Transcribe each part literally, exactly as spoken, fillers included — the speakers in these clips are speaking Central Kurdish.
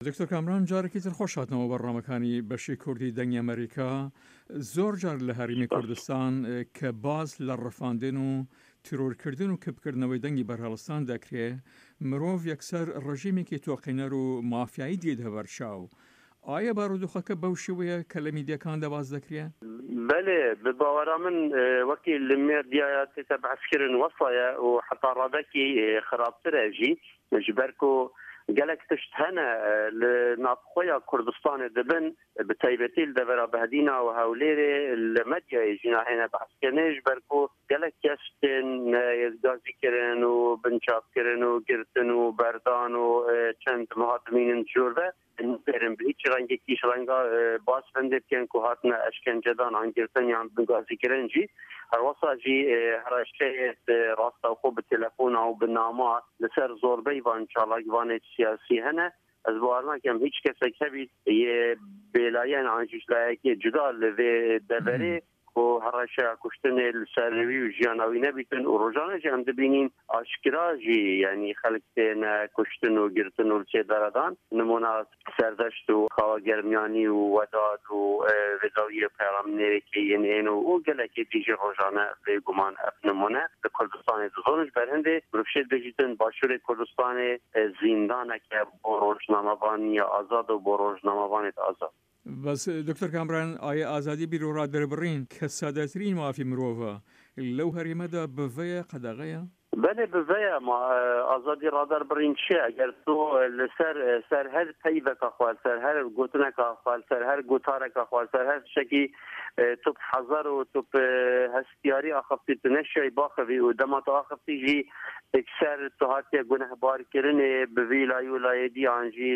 دکتۆر کامران جارێکی تر خۆش هاتنەوە بەڕامەکانی بەشی کوردی دەنگی ئەمریکا. زۆر جار لە هەرێمی کوردستان کە باز لە ڕەفاندن و تیرۆرکردن و کەپکردنەوەی دەنگی بەرهەڵستان دەکرێت، مرۆڤ یەکسەر ڕژیمێکی تۆقینەر و مافیایی دێت هەبەرچاو. ئایا بارودۆخەکە بەو شێوەیە کە لە میدیەکاندا باز دەکرێت؟ بەێ بباوەرا من وەکی لە مێردیایە تێتە بەحثکردن وەسایە و حتا ڕادەکی خراپترەژی مەجبەرک و gelek tişt hene li navxweya Kurdistanê dibin bi taybetî li devera behdîna û hewlêrê li medyayê jî hene behskirine ji ber ku gelek kes tên gazîkirin û binçavkirin û girtin û berdan û çend mihatmînin jûrve perin bi hiç rengekî ji renga bas bendê bikin ku hatine eşkencedan an girtin yan gazîkirin jî herwasa jî herşeyê rasta xwe bi telefona û bi nama li ser zorbey van çalakvanê siyasî hene. Ez bawarnakem hiç kesek hebî yê bêlayên an jîşlayekê cuda li vê deverê ku herşeya kuştinê li ser revî û jiyana wî nebîtin û rojane jî em dibînin aşkira jî yanî xelk têne kuştin û girtin û li çêderadan nimûna serdeşt û xawa germiyanî û wedad û vêdawiyê peyramnêrekê yên ên û gelekê jî rojane vê guman ev nimûne li Kurdistanê dizon ji ber hindê mirov şê dibêjîtin başûrê Kurdistanê zîndaneke bo rojnamevaniya azad û bo rojnamavanê azad. بەس دکتۆر کامران ئایا ئازادی بیرۆڕا دەربڕین کە سادەترین مافی مرۆڤە لەو هەرێمەدا بڤەیە قەدەغەیە؟ بله بڤەیە ئازادی ڕادار بڕین چیە ئەگەر تۆ لەسەر سەر هەر پەیڤەکە خوال سەر هەر گوتنەکە خوال سەر هەر گوتارێکە خوال سەر هەر شتێکی تو حەزەر و تو هەستیاری ئاخەفتی تو نەشای باخەوی و دەما تو ئاخەفتیژی ئەکسەر تو هاتیە گونەهبارکردنێ بڤی لای وڵایەتی ئانژی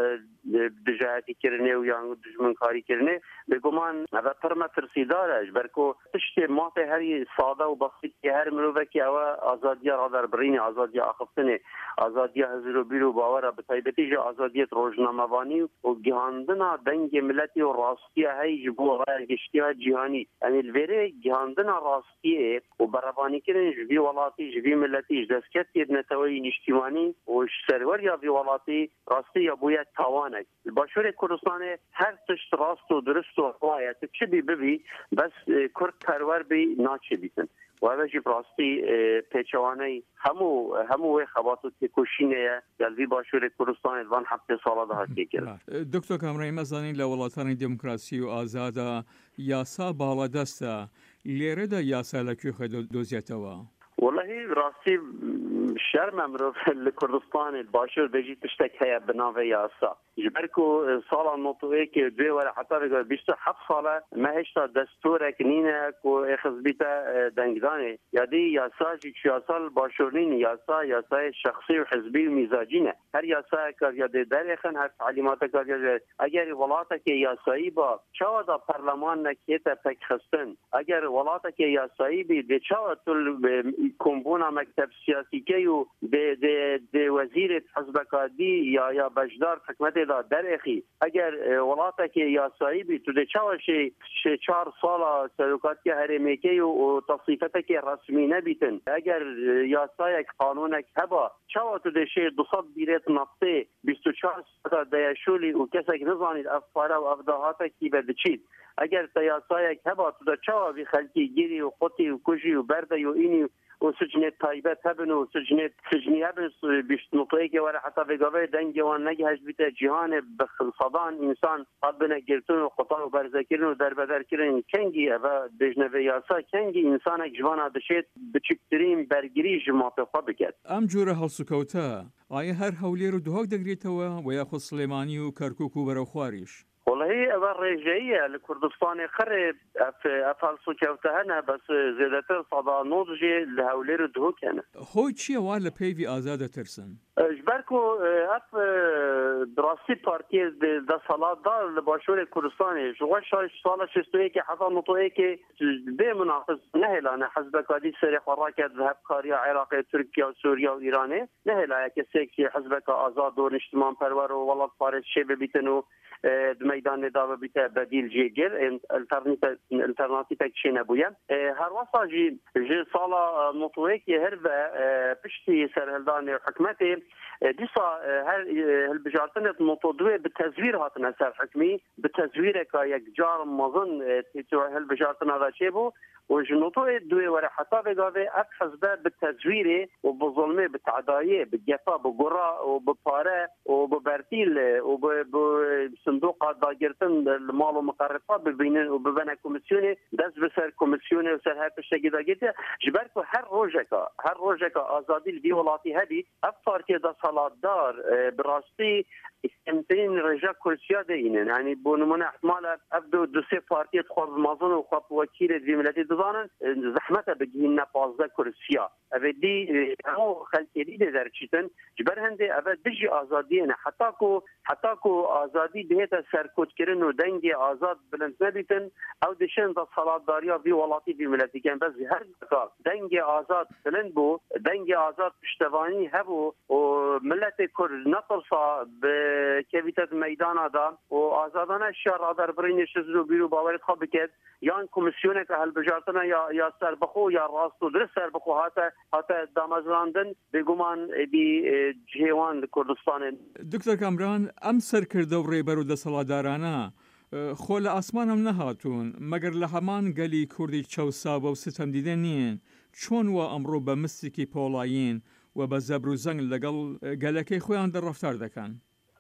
دژایەتیکردنێ و یان دژمنکاریکردنێ بێگومان ئەvە پڕ مەترسیدارە ji ber ku tiştê mafê herî sade û basîtî her mirovekî ew e azadiya radarbirinê, azadiya axiftinê, azadiya hezir û bîr û bawera bi taybetî jî azadiyê rojnamevanî û gihandina dengê milletê û rastiya hey ji bo raya giştiya cîhanî. Em ê li vêrê gihandina rastiyê û berevanîkirin ji vî welatî ji vî milletî ji destkeftê neteweyî nîştîmanî û ji serweriya vî welatî rastiya bûye tawanek. Li Başûrê Kurdistanê her tişt rast û durist û hewaya tu çi bî bibî bes Kurd perwer bî naçêbîtin. و جی براستی پیچوانه همو همو خبات و تکوشینه یلوی باشور کردستان وان هفته ساله ده هست کرد. دکتر کامران مزانی لولاتان دموکراسی و آزاده یاسا بالا دسته لیره ده یاسا لکی خود دوزیتوا. والله راستی شرم امرو لکردستان باشور بجی تشتک هیا بناوه یاسا. جبرکو سالا نطوئه که دوی ولی حتی بگه بیشت هفت ساله مهشتا دستوره کنینه که اخذبیتا دنگدانه یادی یاسا جی چیاسال باشورنین یاسا یاسای شخصی و حزبی و میزاجینه هر یاسا کار یاده درخن هر تعلیمات کار یاده اگر ولاتا که یاسایی با چاوا دا پرلمان نکیتا پک خستن اگر ولاتا که یاسایی بی ده چاوا تل کمبونا مکتب سیاسی که و ده وزیر حزبکادی یا یا بجدار حکمت دا درخی اگر ولاتا که یاسایی بی تو ده چاوشی چهار سالا سلوکاتی هرمیکی و تصیفت که رسمی نبیتن اگر یاسای قانونک هبا چاوا تو ده شه دوصد بیرت نفته بیست و چهار سالا دیشولی و کسک نزانید افپاره و افداهاتا کی بدچید اگر یاسای هبا تو ده چاوا بی خلکی گیری و خطی و کجی و برده و اینی و سجنت تایبت هبن و سجنت سجنی هبن بیشت نطوئه که وره حتی بگاوه دنگی وان نگهش بیت جهان بخلصدان انسان قد بنا گرتون و خطا و برزکرین و دربدر کرن کنگی و دجنوه یاسا کنگی انسان جوانا دشید بچکترین برگری جماعت خواه بکد. ام جوره هلسوکوتا آیا هر حولیر و دوهاک دگریتوا و یا خود سلیمانی و کرکوک و براخواریش؟ والله اول رجعيه لكردستان خرب اف افال سوكوتهنا بس زيادة صدا نضجي لهولير دهوك انا هو چیه وال پیوی آزاد ترسن جبركو اف دراسي بارتي د صلاه دار لباشور كردستان جوا شاش سال شستوي كي حصل نطوي كي به مناقص نهلا حزب قادي سريح وراك ذهب قاريا عراقي تركيا وسوريا وايران نهلا كسيكي حزبك آزاد و اجتماع پرور و ولات فارس شبه بيتنو میدان داو بیت بدیل جیگر الترناتیو چی نبویم هر واسه جی جی سالا مطوعی که هر و پشتی سرهلدان حکمتی دیسا هر هالبجارتنه متضوي بالتزوير هاتنا سر حكمي بالتزوير كا يكجار مظن تيتو هالبجارتنه هذا شيبو وجنوطو الدوي ورا حتى بقاضي أبحث بالتزوير وبظلمه بالتعداية بالجفا بقراء وببارة وببرتيل وبصندوق داجرتن المال ومقرفات ببينن وببنا كوميسيوني دز بسر كوميسيوني وسر هاي الشيء كذا جدا جبرتو هر روجكا هر روجكا آزادي البيولاتي هذه أفكار كذا صلاة دار براستي استمتين رجاء كرسيا دينن يعني بونمنا احتمال أبدو دوسي بارتي تخوض مازن وخوض وكيل الزميلاتي دزانن زحمته بجينا بازده كرسيا أبدي هو خلتي دي درجتن جبر هندي أبد بيجي آزادينا حتى كو حتى كو آزادي بهذا سركوت كرن ودنجي آزاد بلند نبيتن أو دشن ذا صلاة داريا في ولاتي في ملتي كان بس هر كار دنجي آزاد بلند بو دنجي آزاد اشتباني هبو وملتي كر نقصا بكبيتة ميدان هذا وآزادنا الشر هذا برين شزلو بيرو باورت خبكت يان كوميسيونك هالبجارتنا يا يا سربخو يا راستو درس سربخو هاتا هاتا دامزراندن بگومان بی جهوان کردستان. دکتر کامران ام سرکردو ریبرو د سالادارانه خول آسمان هم نهاتون مگر لحمان گلی کردی چوساب و ستم دیدن نین چون و امرو به مستکی پولاین و به زبر و زنگ لگل گلکی خویان در رفتار دکن.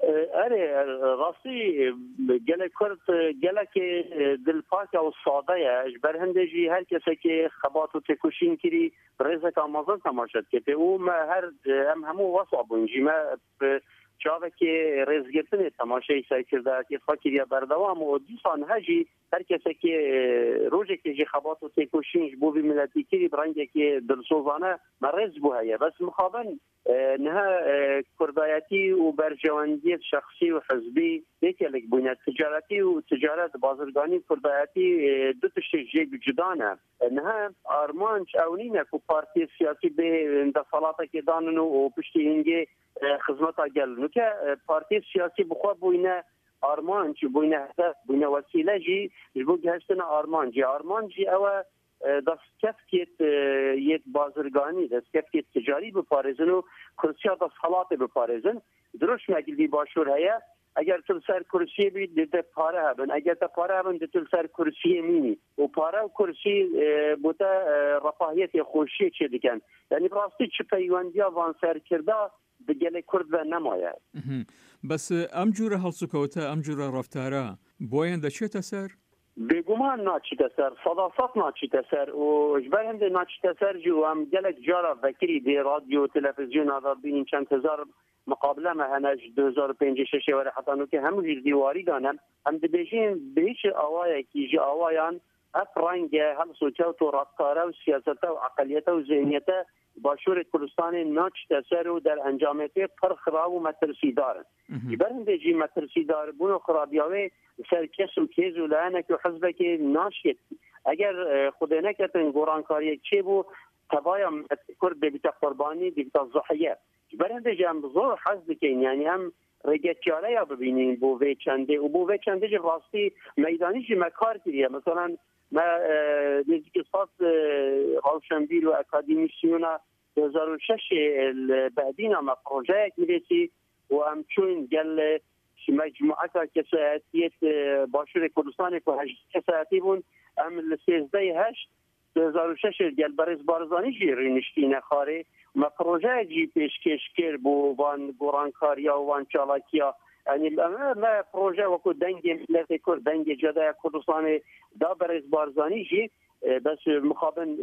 اره راستی گله کرد گله که دلپاک و ساده اجبر هندجی هر کسی که خبات و تکوشین کری رزق آمازن تماشد که او هر هم همو واسع بونجی ما جاوه که رزگرتن تماشای سای کرده که فاکریا بردوام و دیسان هجی هر کسی که روزی که جی خبات و تکوشینش بو بی ملتی کری برنگه که درسوزانه مرز بو هیا بس مخابن نها کردایتی و برجواندی شخصی و حزبی دیکلک بوینه تجارتی و تجارت بازرگانی کردایتی دو تشتی جیب جدانه نها آرمانج اونینه که پارتی سیاسی به اندفالاتا که داننو و پشتی هنگی خدمتا گل نکه پارتی سیاسی بخواه بوینه آرمانج بوینه هدف بوینه وسیله جی جبو گهشتن آرمانجی آرمانجی اوه دست کفتیت یت بازرگانی دست کفتیت تجاری بپارزن و کرسیا دست حالات بپارزن دروش مگلی باشور هیا اگر تل سر کرسی بید دیده پاره هبن اگر تا پاره هبن دیده تل سر کرسی مینی و پاره و کرسی بوده رفاهیت خوشی چه دیکن یعنی براستی چه پیوندی وان سر کرده بگل کرد و نمایه بس ام جوره هلسوکوته ام جوره رفتاره بوین ده چه تسر؟ بگمان ناچی تسر صداقت ناچی تسر و اجبار هم ده ناچی تسر جو هم گلک جارا فکری دی رادیو تلفزیون آدار بینیم چند هزار مقابله ما هنج دو هزار و پنج شش ولی حتی نو که همون جیر دیواری دانم هم ده بیشین به هیچ آوایی که جی آوایان اف رنگ هم سوچوت و رفتاره و سیاست و عقلیت و ذهنیت باشور کردستان ناچ تسر و در انجامته پر خراب و مترسی دارن برند جی مترسی دار بونو خرابیاوی سرکس و کیز و لعنک و حزب که ناشید اگر خود نکتن گورانکاری چه بو تبایا کرد بیتا قربانی بیتا ضحیه برند جی هم زور حزب کن یعنی هم رگتیاره یا ببینین بو وی چنده و بو وی چنده جی راستی میدانی جی مکار کریه مثلا ما نزدیک ساعت هالشنبیر و اکادمیسیونا دو هزار و شش بعدینا ما پروژه میرسی و همچون گل مجموعه کسایتیت باشور کردستان که هشت کسایتی بون ام لسیزده هشت دو هزار و شش گل برز بارزانی جی رینشتینه خاره ما پروژه جی پیشکش کر بو وان گورانکاریا و وان چالاکیا یعنی ما پروژه وکو دنگ ملت کرد دنگ جدای کردستان دا برز بارزانی جی بس مخابن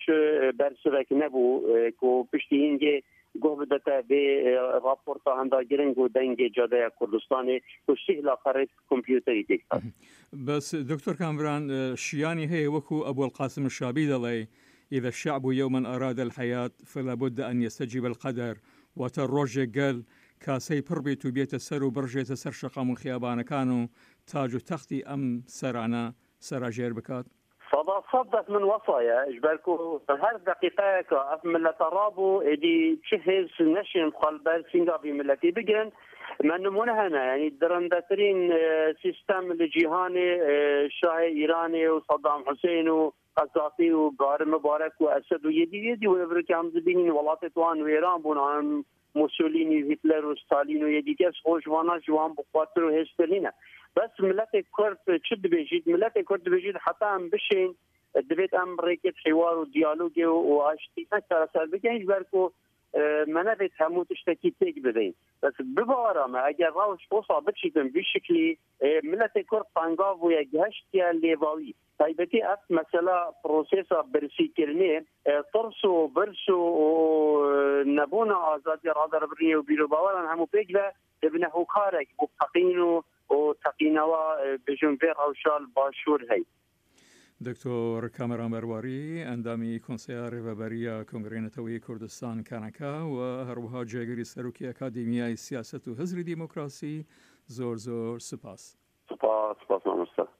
چه برسوک نبو که پشتی اینگه گوه بدتا به راپورتا هنداگرنگ و دنگ جدای کردستان کشتی لاخرت کمپیوتری دیکتا بس دكتور كامران شياني هي وكو أبو القاسم الشابي دلي إذا الشعب يوما أراد الحياة فلا بد أن يستجيب القدر وتروج قال كاسي بربيت بيت السر وبرجيت سر شقام الخيابان كانوا تاج تختي أم سرانا سراجير بكات صدا صدق من وصايا اجبركو هر دقيقه كاف من ترابو ادي تشهز نشن خلبال سينغابي ملتي بجن من نمونه هنا يعني درندترين سيستم الجيهاني شاه ايراني وصدام حسين وقذافي وقارن مبارك واسد ويدي يدي ويبرك عم زبين ولات توان ويران بون موسولینی و هیتلر و ستالین و یدیگه خوشوانا جوان بخاطر و هشترینه بس ملت کرد چه دبیجید ملت کرد دبیجید حتی هم بشین دبیت ام ریکت حوار و دیالوگ و آشتی نکتر سر بگنج برکو منه بیت همو تشتکی تیک بدهیم بس ببارم اگر راوش بوصا بچیدن بشکلی ملت کرد پانگاو و یک هشتی لیواوی تایبتی اف مثلا پروسیسا برسی کرنه ترس و برس و نبون آزادی رادر برنی و بیرو باورن همو پیک و ابن هوکارک و تقین و تقینوا بجنبه روشال باشور هی دکتۆر کامەران بەرواری ئەندامی کۆنسەیە ڕێڤەبەریە کۆنگرەی نەتەوەیی کوردستان کانەکا و هەروەها جێگەری سەرۆکی ئەکادیمیای سیاسەت و حزبی دیموکراسی زۆر زۆر سپاس سپاس سپاس مامۆستا